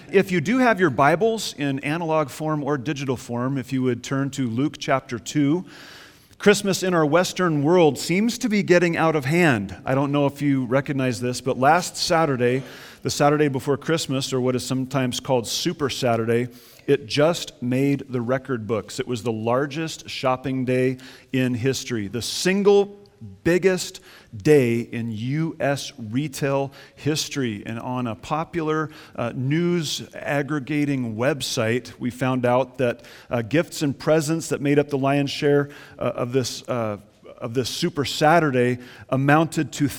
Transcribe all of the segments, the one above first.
If you do have your Bibles in analog form or digital form, if you would turn to Luke chapter 2. Christmas in our Western world seems to be getting out of hand. I don't know if you recognize this, but last Saturday, the Saturday before Christmas, or what is sometimes called Super Saturday, it just made the record books. It was the largest shopping day in history, the single biggest day in U.S. retail history. And on a popular news aggregating website, we found out that gifts and presents that made up the lion's share of this Super Saturday amounted to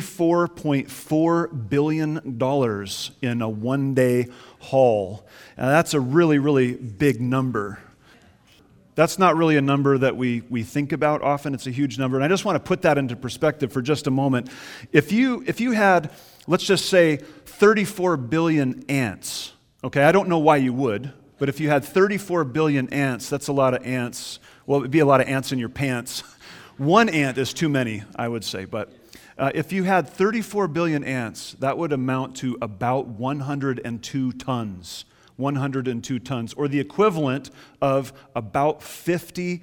$34.4 billion in a one-day haul. Now, that's a really, really big number. That's not really a number that we think about often. It's a huge number. And I just want to put that into perspective for just a moment. If you had, let's just say, 34 billion ants, okay, I don't know why you would, but if you had 34 billion ants, that's a lot of ants. Well, it would be a lot of ants in your pants. One ant is too many, I would say. But if you had 34 billion ants, that would amount to about 102 tons. 102 tons, or the equivalent of about 20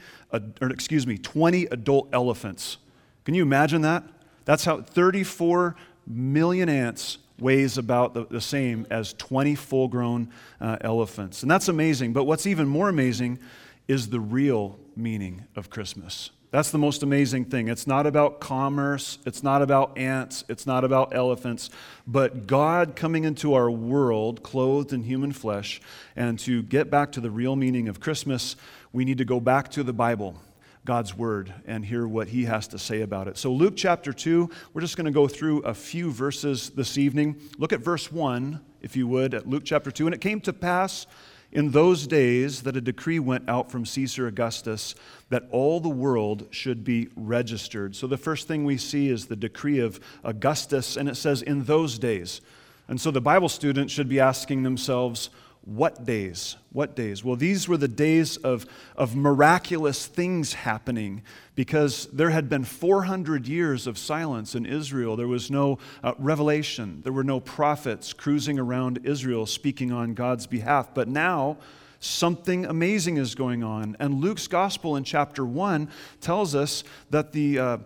adult elephants. Can you imagine that? That's how 34 million ants weighs about the same as 20 full-grown elephants. And that's amazing, but what's even more amazing is the real meaning of Christmas. That's the most amazing thing. It's not about commerce, it's not about ants, it's not about elephants, but God coming into our world clothed in human flesh. And to get back to the real meaning of Christmas, we need to go back to the Bible, God's Word, and hear what He has to say about it. So Luke chapter 2, we're just going to go through a few verses this evening. Look at verse 1, if you would, at Luke chapter 2. And it came to pass in those days that a decree went out from Caesar Augustus that all the world should be registered. So the first thing we see is the decree of Augustus, and it says in those days. And so the Bible students should be asking themselves, what days? What days? Well, these were the days of miraculous things happening because there had been 400 years of silence in Israel. There was no revelation. There were no prophets cruising around Israel speaking on God's behalf. But now something amazing is going on. And Luke's gospel in chapter 1 tells us that the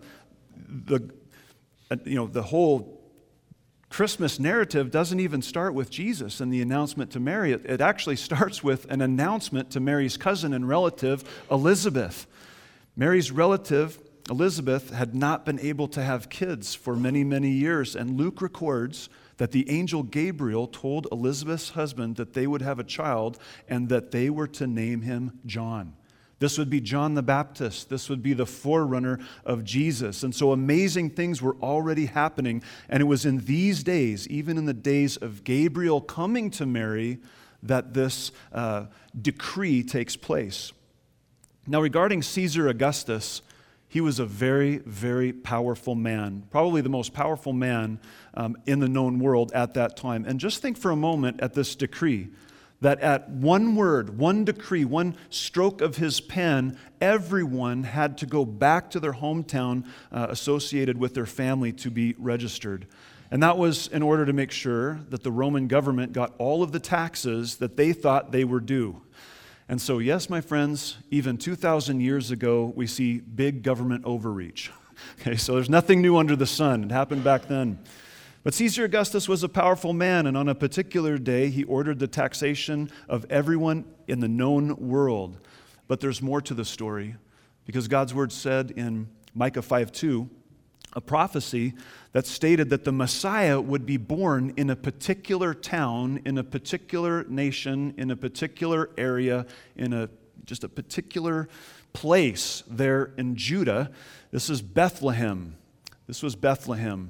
whole Christmas narrative doesn't even start with Jesus and the announcement to Mary. It actually starts with an announcement to Mary's cousin and relative, Elizabeth. Mary's relative, Elizabeth, had not been able to have kids for many, many years, and Luke records that the angel Gabriel told Elizabeth's husband that they would have a child and that they were to name him John. This would be John the Baptist. This would be the forerunner of Jesus. And so amazing things were already happening. And it was in these days, even in the days of Gabriel coming to Mary, that this decree takes place. Now, regarding Caesar Augustus, he was a very, very powerful man, probably the most powerful man in the known world at that time. And just think for a moment at this decree, that at one word, one decree, one stroke of his pen, everyone had to go back to their hometown associated with their family to be registered. And that was in order to make sure that the Roman government got all of the taxes that they thought they were due. And so, yes, my friends, even 2,000 years ago, we see big government overreach. Okay, so there's nothing new under the sun. It happened back then. But Caesar Augustus was a powerful man, and on a particular day, he ordered the taxation of everyone in the known world. But there's more to the story, because God's word said in Micah 5:2, a prophecy that stated that the Messiah would be born in a particular town, in a particular nation, in a particular area, in just a particular place there in Judah. This is Bethlehem. This was Bethlehem.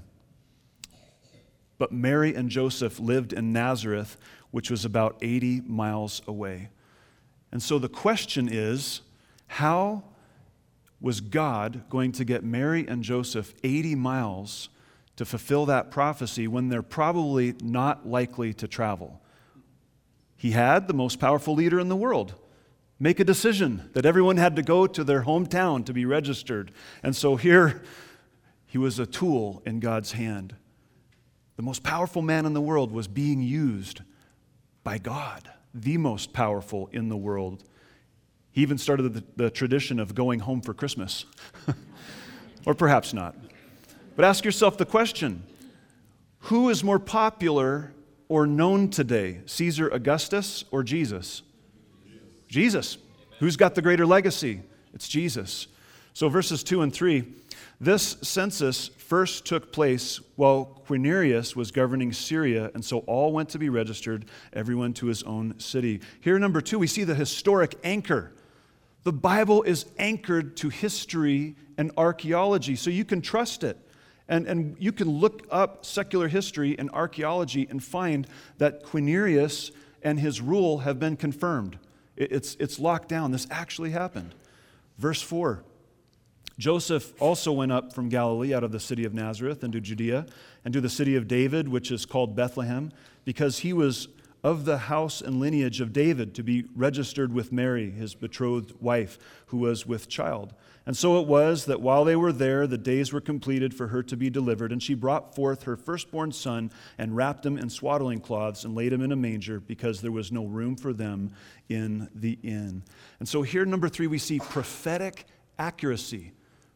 But Mary and Joseph lived in Nazareth, which was about 80 miles away. And so the question is, how was God going to get Mary and Joseph 80 miles to fulfill that prophecy when they're probably not likely to travel? He had the most powerful leader in the world make a decision that everyone had to go to their hometown to be registered. And so here, he was a tool in God's hand. The most powerful man in the world was being used by God, the most powerful in the world. He even started the tradition of going home for Christmas. Or perhaps not. But ask yourself the question, who is more popular or known today, Caesar Augustus or Jesus? Jesus. Who's got the greater legacy? It's Jesus. So verses 2 and 3, this census first took place while Quirinius was governing Syria, and so all went to be registered, everyone to his own city. Here, number 2, we see the historic anchor. The Bible is anchored to history and archaeology, so you can trust it. And you can look up secular history and archaeology and find that Quirinius and his rule have been confirmed. It's locked down. This actually happened. Verse 4, Joseph also went up from Galilee out of the city of Nazareth into Judea and to the city of David, which is called Bethlehem, because he was of the house and lineage of David, to be registered with Mary, his betrothed wife, who was with child. And so it was that while they were there, the days were completed for her to be delivered, and she brought forth her firstborn son and wrapped him in swaddling cloths and laid him in a manger, because there was no room for them in the inn. And so here, number 3, we see prophetic accuracy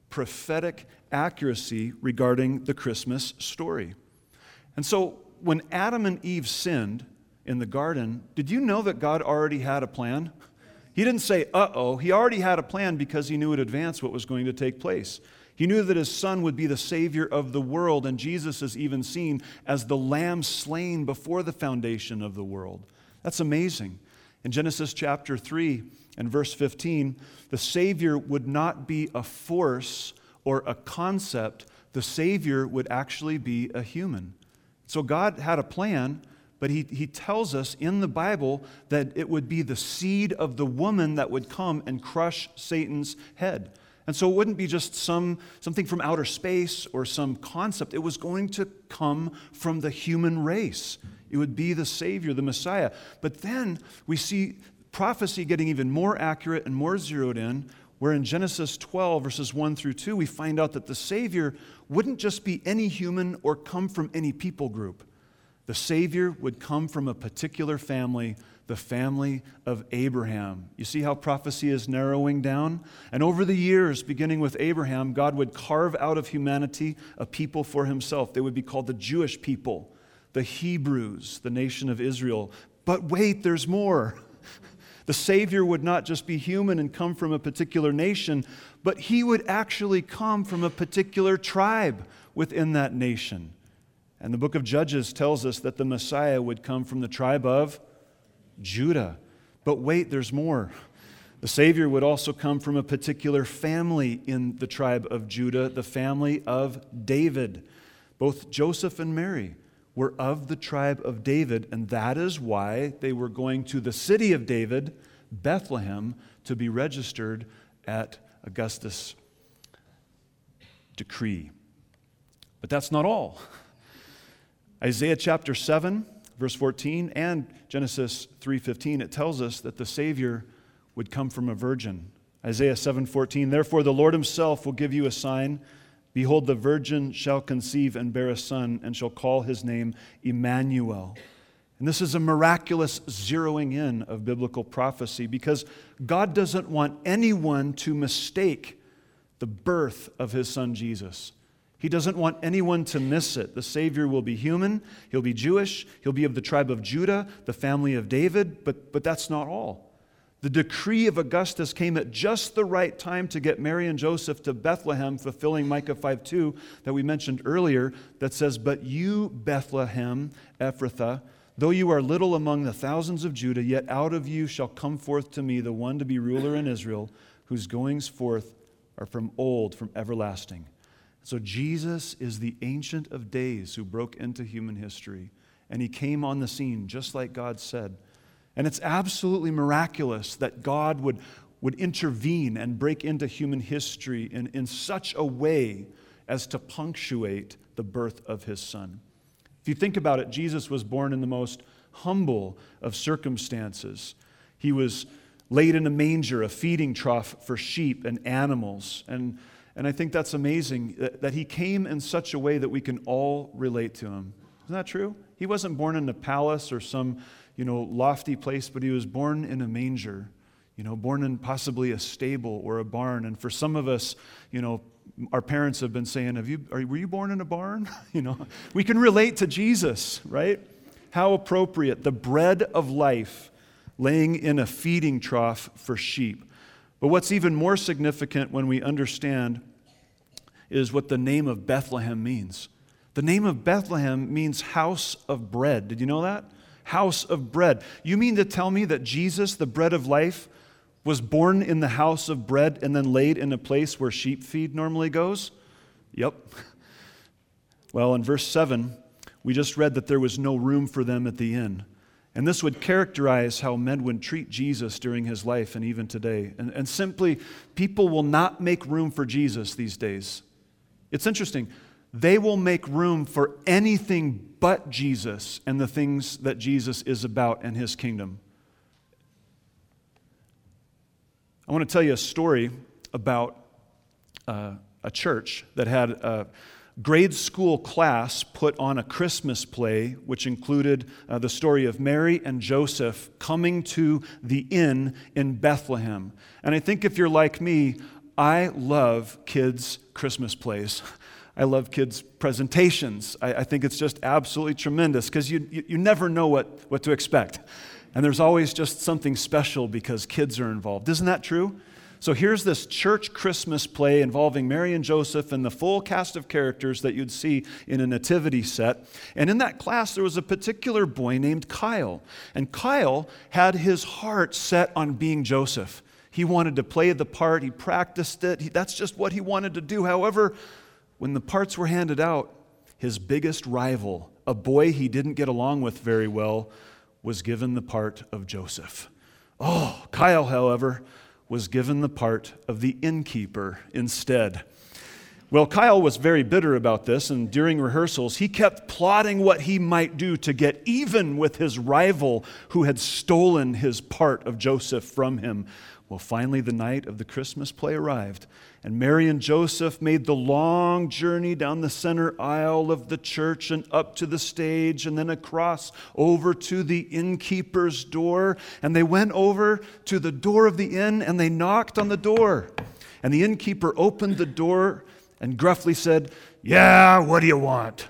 regarding the Christmas story. And so when Adam and Eve sinned in the garden, did you know that God already had a plan? He didn't say, uh-oh. He already had a plan because he knew in advance what was going to take place. He knew that his son would be the Savior of the world, and Jesus is even seen as the lamb slain before the foundation of the world. That's amazing. In Genesis chapter 3 and verse 15, the Savior would not be a force or a concept. The Savior would actually be a human. So God had a plan, but he tells us in the Bible that it would be the seed of the woman that would come and crush Satan's head. And so it wouldn't be just something from outer space or some concept. It was going to come from the human race. It would be the Savior, the Messiah. But then we see prophecy getting even more accurate and more zeroed in, where in Genesis 12, verses 1 through 2, we find out that the Savior wouldn't just be any human or come from any people group. The Savior would come from a particular family, the family of Abraham. You see how prophecy is narrowing down? And over the years, beginning with Abraham, God would carve out of humanity a people for himself. They would be called the Jewish people, the Hebrews, the nation of Israel. But wait, there's more. The Savior would not just be human and come from a particular nation, but he would actually come from a particular tribe within that nation. And the book of Judges tells us that the Messiah would come from the tribe of Judah. But wait, there's more. The Savior would also come from a particular family in the tribe of Judah, the family of David. Both Joseph and Mary were of the tribe of David, and that is why they were going to the city of David, Bethlehem, to be registered at Augustus' decree. But that's not all. Isaiah chapter 7, verse 14, and Genesis 3:15, it tells us that the Savior would come from a virgin. Isaiah 7:14, therefore the Lord himself will give you a sign. Behold, the virgin shall conceive and bear a son, and shall call his name Emmanuel. And this is a miraculous zeroing in of biblical prophecy, because God doesn't want anyone to mistake the birth of his son Jesus. He doesn't want anyone to miss it. The Savior will be human, he'll be Jewish, he'll be of the tribe of Judah, the family of David, but that's not all. The decree of Augustus came at just the right time to get Mary and Joseph to Bethlehem, fulfilling Micah 5:2 that we mentioned earlier, that says, but you, Bethlehem, Ephrathah, though you are little among the thousands of Judah, yet out of you shall come forth to me the one to be ruler in Israel, whose goings forth are from old, from everlasting. So Jesus is the Ancient of Days who broke into human history, and he came on the scene just like God said. And it's absolutely miraculous that God would intervene and break into human history in such a way as to punctuate the birth of his son. If you think about it, Jesus was born in the most humble of circumstances. He was laid in a manger, a feeding trough for sheep and animals. And I think that's amazing that he came in such a way that we can all relate to him. Isn't that true? He wasn't born in a palace or some, lofty place, but he was born in a manger, born in possibly a stable or a barn. And for some of us, our parents have been saying, were you born in a barn? We can relate to Jesus, right? How appropriate. The bread of life laying in a feeding trough for sheep. But what's even more significant when we understand is what the name of Bethlehem means. The name of Bethlehem means house of bread. Did you know that? House of bread. You mean to tell me that Jesus, the bread of life, was born in the house of bread and then laid in a place where sheep feed normally goes? Yep. Well, in verse 7, we just read that there was no room for them at the inn. And this would characterize how men would treat Jesus during his life and even today. And simply, people will not make room for Jesus these days. It's interesting. They will make room for anything but Jesus and the things that Jesus is about and his kingdom. I want to tell you a story about a church that had a grade school class put on a Christmas play, which included the story of Mary and Joseph coming to the inn in Bethlehem. And I think if you're like me, I love kids' Christmas plays. I love kids' presentations. I think it's just absolutely tremendous because you never know what to expect. And there's always just something special because kids are involved. Isn't that true? So here's this church Christmas play involving Mary and Joseph and the full cast of characters that you'd see in a nativity set. And in that class, there was a particular boy named Kyle. And Kyle had his heart set on being Joseph. He wanted to play the part. He practiced it. That's just what he wanted to do. However, when the parts were handed out, his biggest rival, a boy he didn't get along with very well, was given the part of Joseph. Oh, Kyle, however, was given the part of the innkeeper instead. Well, Kyle was very bitter about this, and during rehearsals, he kept plotting what he might do to get even with his rival who had stolen his part of Joseph from him. Well, finally, the night of the Christmas play arrived, and Mary and Joseph made the long journey down the center aisle of the church and up to the stage and then across over to the innkeeper's door. And they went over to the door of the inn and they knocked on the door. And the innkeeper opened the door and gruffly said, "Yeah, what do you want?"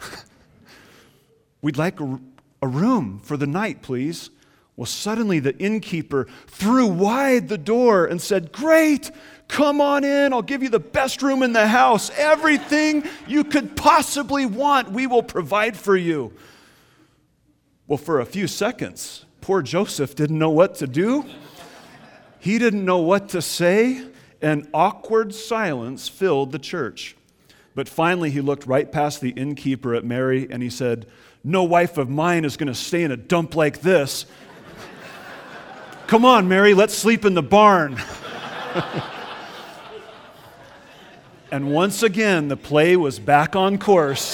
"We'd like a room for the night, please." Well, suddenly the innkeeper threw wide the door and said, "Great, come on in. I'll give you the best room in the house. Everything you could possibly want, we will provide for you." Well, for a few seconds, poor Joseph didn't know what to do. He didn't know what to say, and awkward silence filled the church. But finally, he looked right past the innkeeper at Mary and he said, "No wife of mine is going to stay in a dump like this. Come on, Mary, let's sleep in the barn." And once again, the play was back on course.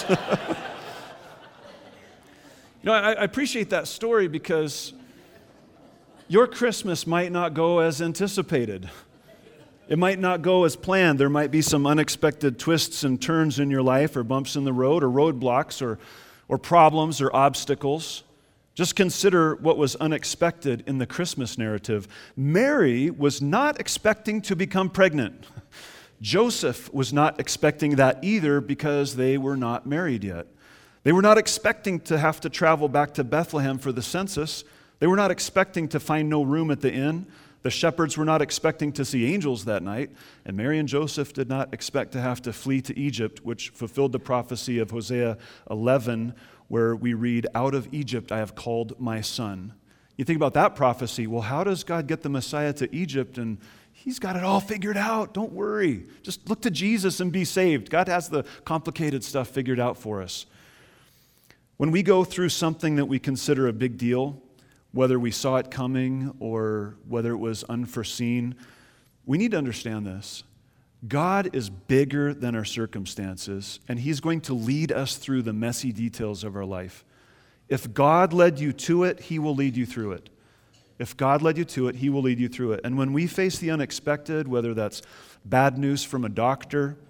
I appreciate that story because your Christmas might not go as anticipated. It might not go as planned. There might be some unexpected twists and turns in your life or bumps in the road or roadblocks or problems or obstacles. Just consider what was unexpected in the Christmas narrative. Mary was not expecting to become pregnant. Joseph was not expecting that either because they were not married yet. They were not expecting to have to travel back to Bethlehem for the census. They were not expecting to find no room at the inn. The shepherds were not expecting to see angels that night. And Mary and Joseph did not expect to have to flee to Egypt, which fulfilled the prophecy of Hosea 11, where we read, "Out of Egypt I have called my son." You think about that prophecy. Well, how does God get the Messiah to Egypt? And he's got it all figured out. Don't worry. Just look to Jesus and be saved. God has the complicated stuff figured out for us. When we go through something that we consider a big deal, whether we saw it coming or whether it was unforeseen, we need to understand this. God is bigger than our circumstances, and he's going to lead us through the messy details of our life. If God led you to it, he will lead you through it. If God led you to it, he will lead you through it. And when we face the unexpected, whether that's bad news from a doctor,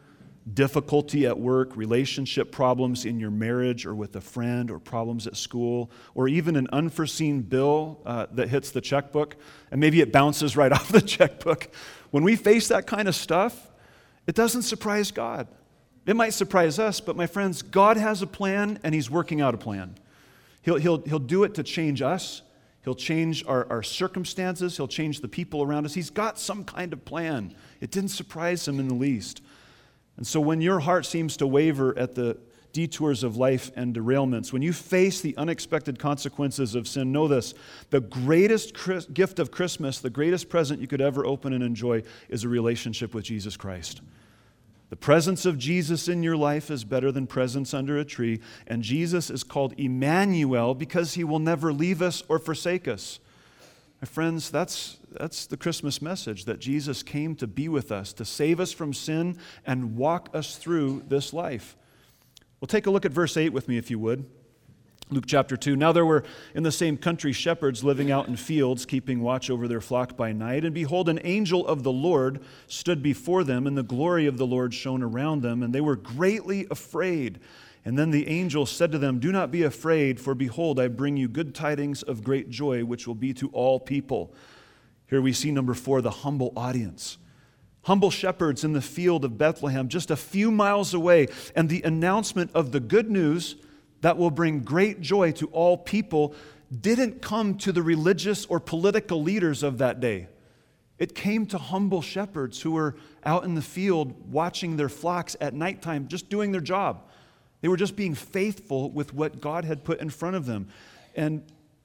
difficulty at work, relationship problems in your marriage or with a friend, or problems at school, or even an unforeseen bill that hits the checkbook, and maybe it bounces right off the checkbook. When we face that kind of stuff, it doesn't surprise God. It might surprise us, but my friends, God has a plan, and He's working out a plan. He'll do it to change us. He'll change our circumstances. He'll change the people around us. He's got some kind of plan. It didn't surprise Him in the least. And so when your heart seems to waver at the detours of life and derailments, when you face the unexpected consequences of sin, know this: the greatest gift of Christmas, the greatest present you could ever open and enjoy, is a relationship with Jesus Christ. The presence of Jesus in your life is better than presents under a tree, and Jesus is called Emmanuel because He will never leave us or forsake us. My friends, that's the Christmas message, that Jesus came to be with us, to save us from sin and walk us through this life. Well, take a look at verse 8 with me, if you would. Luke chapter 2. Now there were in the same country shepherds living out in fields, keeping watch over their flock by night. And behold, an angel of the Lord stood before them, and the glory of the Lord shone around them, and they were greatly afraid. And then the angel said to them, "Do not be afraid, for behold, I bring you good tidings of great joy, which will be to all people." Here we see number 4, the humble audience. Humble shepherds in the field of Bethlehem, just a few miles away, and the announcement of the good news that will bring great joy to all people didn't come to the religious or political leaders of that day. It came to humble shepherds who were out in the field watching their flocks at nighttime, just doing their job. They were just being faithful with what God had put in front of them. And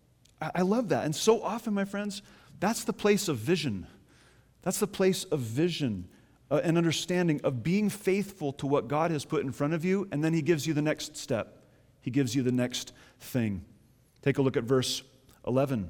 I love that. And so often, my friends, that's the place of vision. That's the place of vision and understanding of being faithful to what God has put in front of you, and then He gives you the next step. He gives you the next thing. Take a look at verse 11.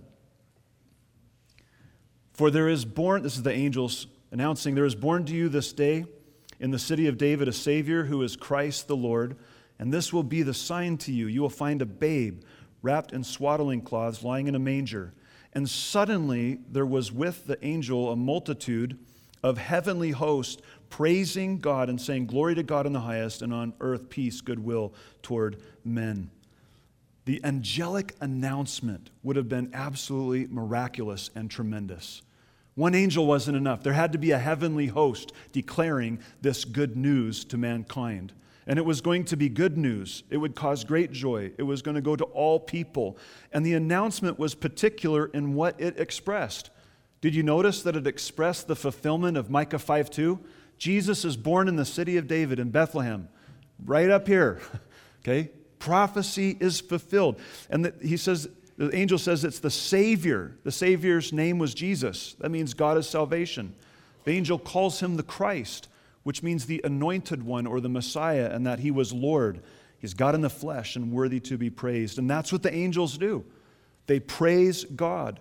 For there is born, this is the angels announcing, there is born to you this day in the city of David a Savior who is Christ the Lord. And this will be the sign to you. You will find a babe wrapped in swaddling cloths lying in a manger. And suddenly there was with the angel a multitude of heavenly hosts praising God and saying, "Glory to God in the highest, and on earth peace, goodwill toward men." The angelic announcement would have been absolutely miraculous and tremendous. One angel wasn't enough. There had to be a heavenly host declaring this good news to mankind. And it was going to be good news. It would cause great joy. It was going to go to all people. And the announcement was particular in what it expressed. Did you notice that it expressed the fulfillment of Micah 5:2? Jesus is born in the city of David in Bethlehem, right up here. Okay? Prophecy is fulfilled. And the angel says it's the Savior. The Savior's name was Jesus. That means God is salvation. The angel calls Him the Christ, which means the anointed one or the Messiah, and that He was Lord. He's God in the flesh and worthy to be praised. And that's what the angels do. They praise God.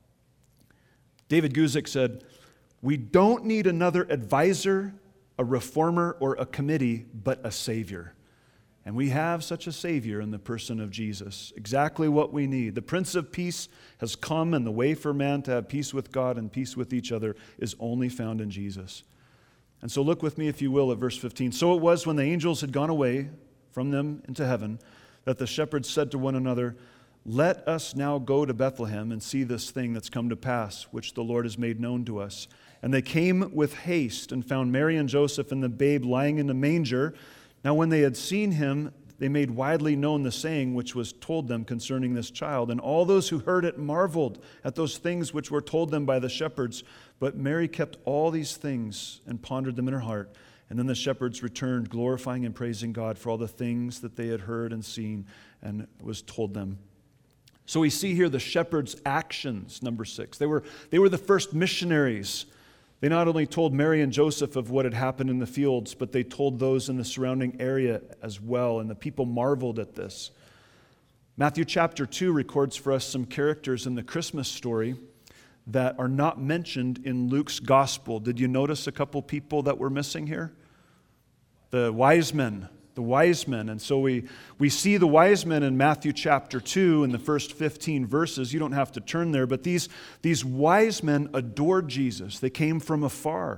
David Guzik said, "We don't need another advisor, a reformer, or a committee, but a Savior." And we have such a Savior in the person of Jesus. Exactly what we need. The Prince of Peace has come, and the way for man to have peace with God and peace with each other is only found in Jesus. And so look with me, if you will, at verse 15. So it was when the angels had gone away from them into heaven that the shepherds said to one another, "Let us now go to Bethlehem and see this thing that's come to pass, which the Lord has made known to us." And they came with haste and found Mary and Joseph and the babe lying in a manger. Now when they had seen Him, they made widely known the saying which was told them concerning this child. And all those who heard it marveled at those things which were told them by the shepherds. But Mary kept all these things and pondered them in her heart. And then the shepherds returned, glorifying and praising God for all the things that they had heard and seen and was told them. So we see here the shepherds' actions, number 6. They were the first missionaries. They not only told Mary and Joseph of what had happened in the fields, but they told those in the surrounding area as well, and the people marveled at this. Matthew chapter 2 records for us some characters in the Christmas story that are not mentioned in Luke's gospel. Did you notice a couple people that were missing here? The wise men. And so we see the wise men in Matthew chapter 2 in the first 15 verses. You don't have to turn there, but these wise men adored Jesus. They came from afar.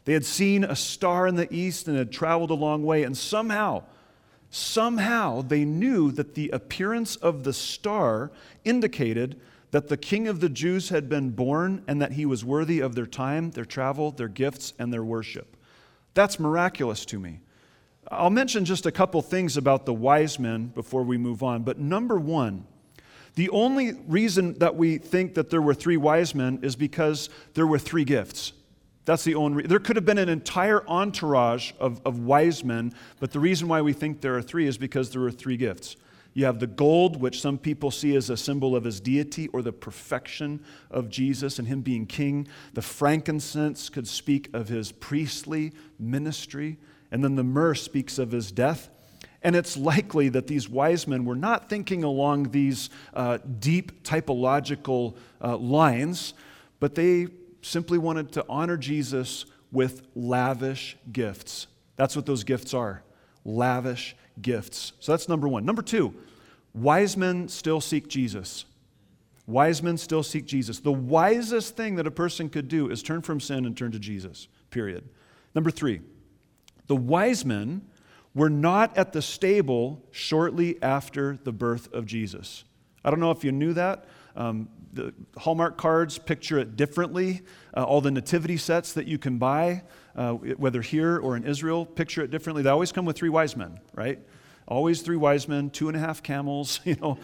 They had seen a star in the east and had traveled a long way, and somehow they knew that the appearance of the star indicated that the King of the Jews had been born and that he was worthy of their time, their travel, their gifts, and their worship. That's miraculous to me. I'll mention just a couple things about the wise men before we move on, but number one, the only reason that we think that there were 3 wise men is because there were 3 gifts. That's the only reason. There could have been an entire entourage of wise men, but the reason why we think there are 3 is because there were 3 gifts. You have the gold, which some people see as a symbol of his deity or the perfection of Jesus and him being king. The frankincense could speak of his priestly ministry. And then the myrrh speaks of his death. And it's likely that these wise men were not thinking along these deep typological lines, but they simply wanted to honor Jesus with lavish gifts. That's what those gifts are, lavish gifts. So that's number one. Number two, wise men still seek Jesus. Wise men still seek Jesus. The wisest thing that a person could do is turn from sin and turn to Jesus, period. Number three, the wise men were not at the stable shortly after the birth of Jesus. I don't know if you knew that. The Hallmark cards picture it differently. All the nativity sets that you can buy, whether here or in Israel, picture it differently. They always come with 3 wise men, right? Always 3 wise men, 2.5 camels,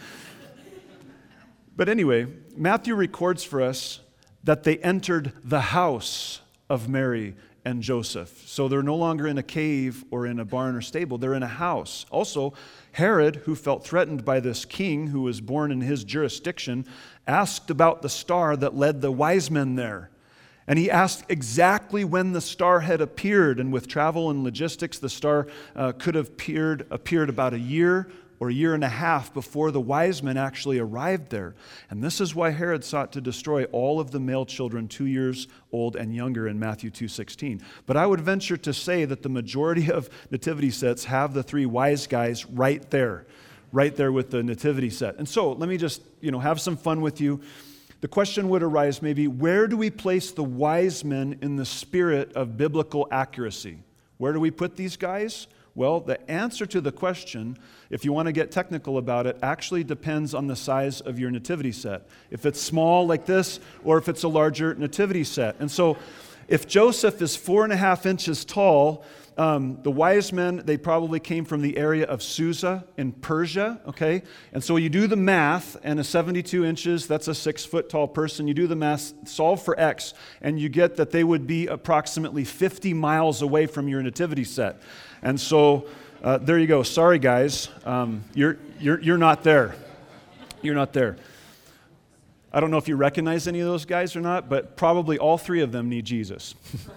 But anyway, Matthew records for us that they entered the house of Mary and Joseph. So they're no longer in a cave or in a barn or stable. They're in a house. Also, Herod, who felt threatened by this king who was born in his jurisdiction, asked about the star that led the wise men there. And he asked exactly when the star had appeared. And with travel and logistics, the star could have appeared about a year or a year and a half before the wise men actually arrived there. And this is why Herod sought to destroy all of the male children 2 years old and younger in Matthew 2:16. But I would venture to say that the majority of nativity sets have the 3 wise guys right there with the nativity set. And so let me just, have some fun with you. The question would arise maybe, where do we place the wise men in the spirit of biblical accuracy? Where do we put these guys? Well, the answer to the question, if you want to get technical about it, actually depends on the size of your nativity set. If it's small like this, or if it's a larger nativity set. And so, if Joseph is 4.5 inches tall, the wise men, they probably came from the area of Susa in Persia, okay? And so you do the math, and a 72 inches, that's a 6-foot tall person. You do the math, solve for X, and you get that they would be approximately 50 miles away from your nativity set. And so there you go. Sorry, guys, you're not there. You're not there. I don't know if you recognize any of those guys or not, but probably all 3 of them need Jesus.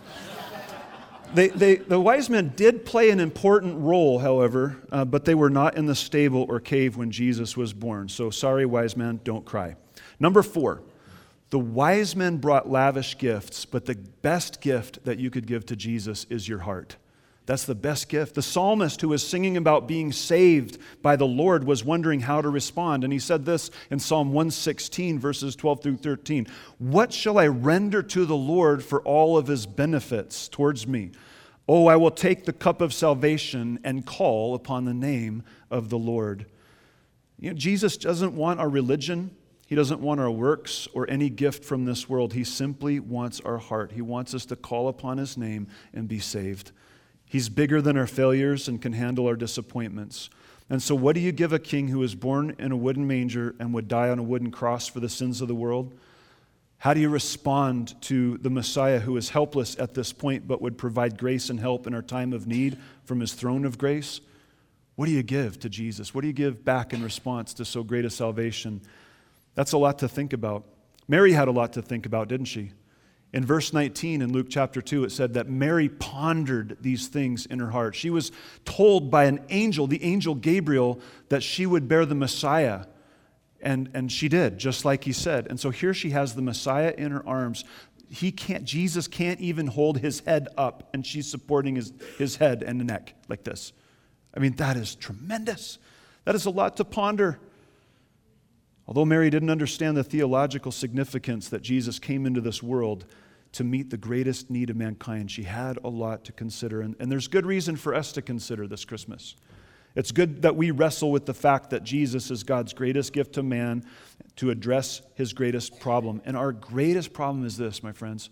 The wise men did play an important role, however, but they were not in the stable or cave when Jesus was born. So sorry, wise men, don't cry. Number 4, the wise men brought lavish gifts, but the best gift that you could give to Jesus is your heart. That's the best gift. The psalmist who was singing about being saved by the Lord was wondering how to respond. And he said this in Psalm 116, verses 12 through 13. What shall I render to the Lord for all of his benefits towards me? Oh, I will take the cup of salvation and call upon the name of the Lord. Jesus doesn't want our religion. He doesn't want our works or any gift from this world. He simply wants our heart. He wants us to call upon his name and be saved. He's bigger than our failures and can handle our disappointments. And so what do you give a king who was born in a wooden manger and would die on a wooden cross for the sins of the world? How do you respond to the Messiah who is helpless at this point but would provide grace and help in our time of need from his throne of grace? What do you give to Jesus? What do you give back in response to so great a salvation? That's a lot to think about. Mary had a lot to think about, didn't she? In verse 19 in Luke chapter 2, it said that Mary pondered these things in her heart. She was told by an angel, the angel Gabriel, that she would bear the Messiah. And she did, just like he said. And so here she has the Messiah in her arms. Jesus can't even hold his head up, and she's supporting his head and the neck like this. I mean, that is tremendous. That is a lot to ponder. Although Mary didn't understand the theological significance that Jesus came into this world to meet the greatest need of mankind. She had a lot to consider, and there's good reason for us to consider this Christmas. It's good that we wrestle with the fact that Jesus is God's greatest gift to man to address his greatest problem. And our greatest problem is this, my friends.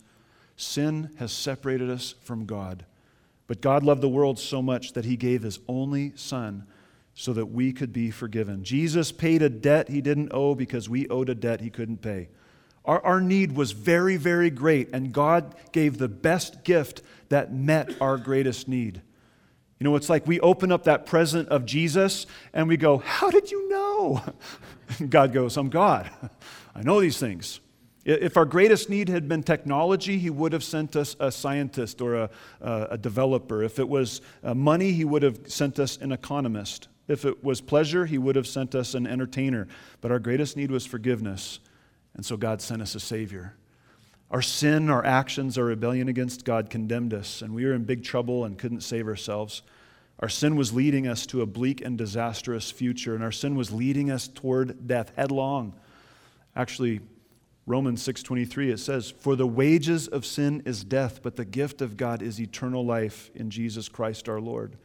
Sin has separated us from God. But God loved the world so much that he gave his only Son so that we could be forgiven. Jesus paid a debt he didn't owe because we owed a debt he couldn't pay. Our need was very, very great, and God gave the best gift that met our greatest need. You know, it's like we open up that present of Jesus and we go, how did you know? And God goes, I'm God. I know these things. If our greatest need had been technology, he would have sent us a scientist or a developer. If it was money, he would have sent us an economist. If it was pleasure, he would have sent us an entertainer. But our greatest need was forgiveness. And so God sent us a Savior. Our sin, our actions, our rebellion against God condemned us, and we were in big trouble and couldn't save ourselves. Our sin was leading us to a bleak and disastrous future, and our sin was leading us toward death headlong. Actually, Romans 6:23, it says, "For the wages of sin is death, but the gift of God is eternal life in Jesus Christ our Lord."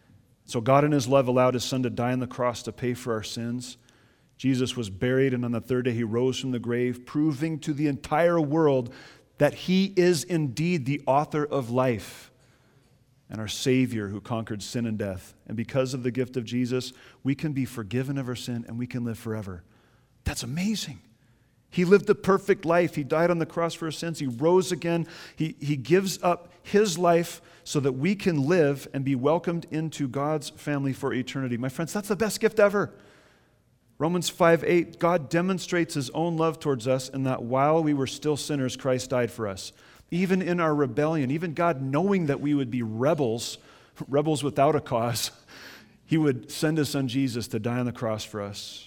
So God in his love allowed his Son to die on the cross to pay for our sins. Jesus was buried, and on the third day he rose from the grave, proving to the entire world that he is indeed the author of life and our Savior who conquered sin and death. And because of the gift of Jesus, we can be forgiven of our sin and we can live forever. That's amazing. He lived the perfect life. He died on the cross for our sins. He rose again. He gives up his life so that we can live and be welcomed into God's family for eternity. My friends, that's the best gift ever. Romans 5:8, God demonstrates his own love towards us in that while we were still sinners, Christ died for us. Even in our rebellion, even God knowing that we would be rebels without a cause, he would send his Son Jesus to die on the cross for us.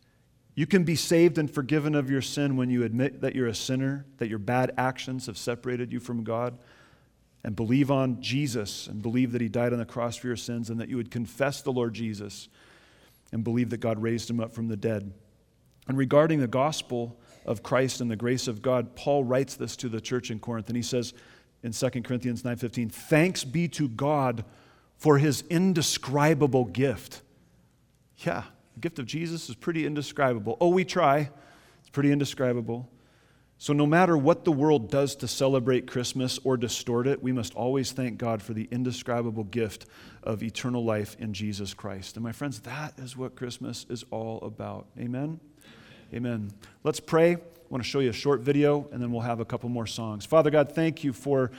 You can be saved and forgiven of your sin when you admit that you're a sinner, that your bad actions have separated you from God, and believe on Jesus and believe that he died on the cross for your sins, and that you would confess the Lord Jesus and believe that God raised him up from the dead. And regarding the gospel of Christ and the grace of God, Paul writes this to the church in Corinth, and he says in 2 Corinthians 9:15, "Thanks be to God for his indescribable gift." Yeah, the gift of Jesus is pretty indescribable. Oh, we try. It's pretty indescribable. So no matter what the world does to celebrate Christmas or distort it, we must always thank God for the indescribable gift of eternal life in Jesus Christ. And my friends, that is what Christmas is all about. Amen? Amen. Let's pray. I want to show you a short video, and then we'll have a couple more songs. Father God, thank you for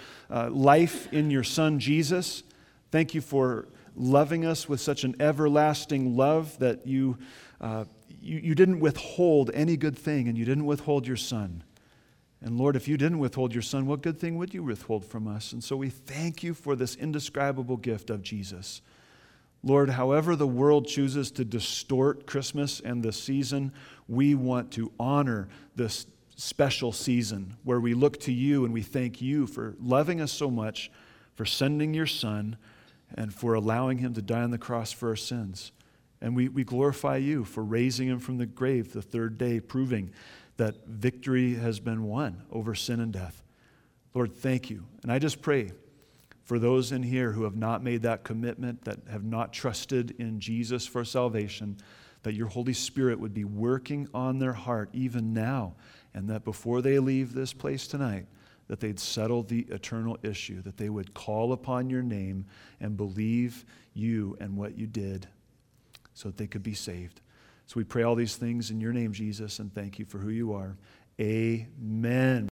life in your Son, Jesus. Thank you for loving us with such an everlasting love that you didn't withhold any good thing, and you didn't withhold your Son. And Lord, if you didn't withhold your Son, what good thing would you withhold from us? And so we thank you for this indescribable gift of Jesus. Lord, however the world chooses to distort Christmas and the season, we want to honor this special season where we look to you and we thank you for loving us so much, for sending your Son, and for allowing him to die on the cross for our sins. And we glorify you for raising him from the grave the third day, proving that victory has been won over sin and death. Lord, thank you. And I just pray for those in here who have not made that commitment, that have not trusted in Jesus for salvation, that your Holy Spirit would be working on their heart even now, and that before they leave this place tonight, that they'd settle the eternal issue, that they would call upon your name and believe you and what you did so that they could be saved. So we pray all these things in your name, Jesus, and thank you for who you are. Amen.